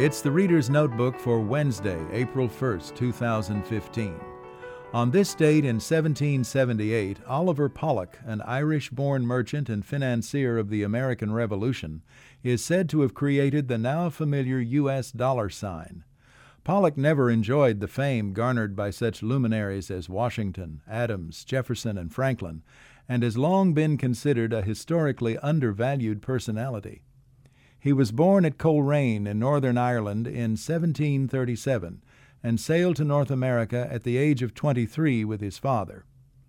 It's the Reader's Notebook for Wednesday, April 1st, 2015. On this date in 1778, Oliver Pollock, an Irish-born merchant and financier of the American Revolution, is said to have created the now familiar U.S. dollar sign. Pollock never enjoyed the fame garnered by such luminaries as Washington, Adams, Jefferson, and Franklin, and has long been considered a historically undervalued personality. He was born at Coleraine in Northern Ireland in 1737 and sailed to North America at the age of 23 with his father.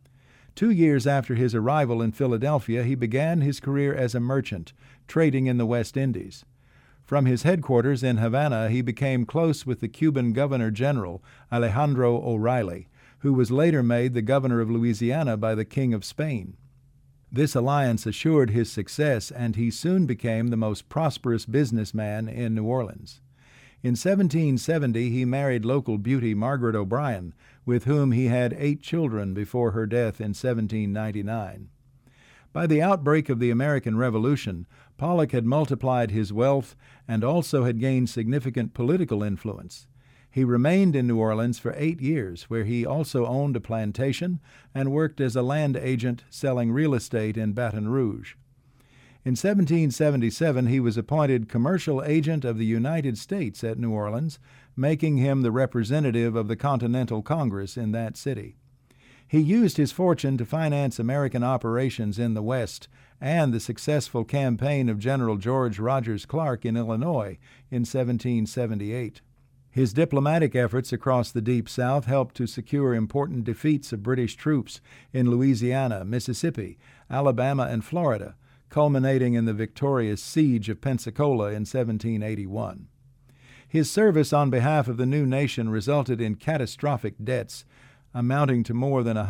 2 years after his arrival in Philadelphia, he began his career as a merchant, trading in the West Indies. From his headquarters in Havana, he became close with the Cuban Governor-General, Alejandro O'Reilly, who was later made the governor of Louisiana by the King of Spain. This alliance assured his success, and he soon became the most prosperous businessman in New Orleans. In 1770, he married local beauty Margaret O'Brien, with whom he had 8 children before her death in 1799. By the outbreak of the American Revolution, Pollock had multiplied his wealth and also had gained significant political influence. He remained in New Orleans for 8 years, where he also owned a plantation and worked as a land agent selling real estate in Baton Rouge. In 1777, he was appointed commercial agent of the United States at New Orleans, making him the representative of the Continental Congress in that city. He used his fortune to finance American operations in the West and the successful campaign of General George Rogers Clark in Illinois in 1778. His diplomatic efforts across the Deep South helped to secure important defeats of British troops in Louisiana, Mississippi, Alabama, and Florida, culminating in the victorious Siege of Pensacola in 1781. His service on behalf of the new nation resulted in catastrophic debts amounting to more than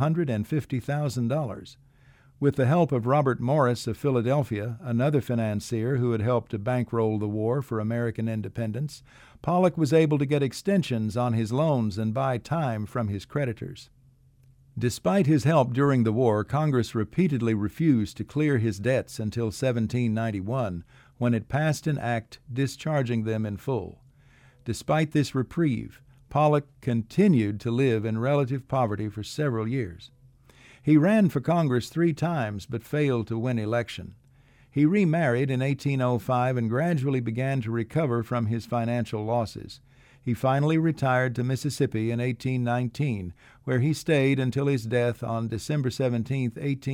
$150,000. With the help of Robert Morris of Philadelphia, another financier who had helped to bankroll the war for American independence, Pollock was able to get extensions on his loans and buy time from his creditors. Despite his help during the war, Congress repeatedly refused to clear his debts until 1791, when it passed an act discharging them in full. Despite this reprieve, Pollock continued to live in relative poverty for several years. He ran for Congress 3 times but failed to win election. He remarried in 1805 and gradually began to recover from his financial losses. He finally retired to Mississippi in 1819, where he stayed until his death on December 17,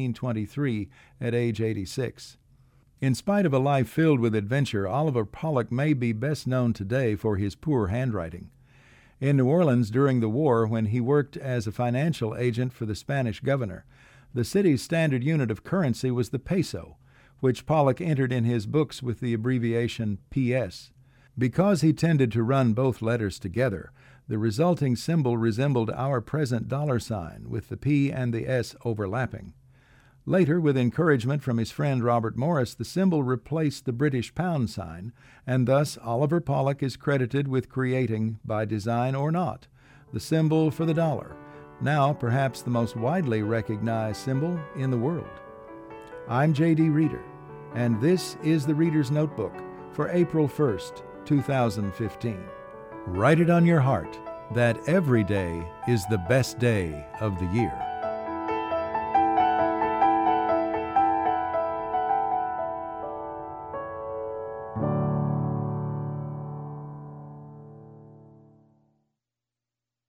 1823, at age 86. In spite of a life filled with adventure, Oliver Pollock may be best known today for his poor handwriting. In New Orleans during the war, when he worked as a financial agent for the Spanish governor, the city's standard unit of currency was the peso, which Pollock entered in his books with the abbreviation PS. Because he tended to run both letters together, the resulting symbol resembled our present dollar sign, with the P and the S overlapping. Later, with encouragement from his friend Robert Morris, the symbol replaced the British pound sign, and thus Oliver Pollock is credited with creating, by design or not, the symbol for the dollar, now perhaps the most widely recognized symbol in the world. I'm J.D. Reader, and this is the Reader's Notebook for April 1st, 2015. Write it on your heart that every day is the best day of the year.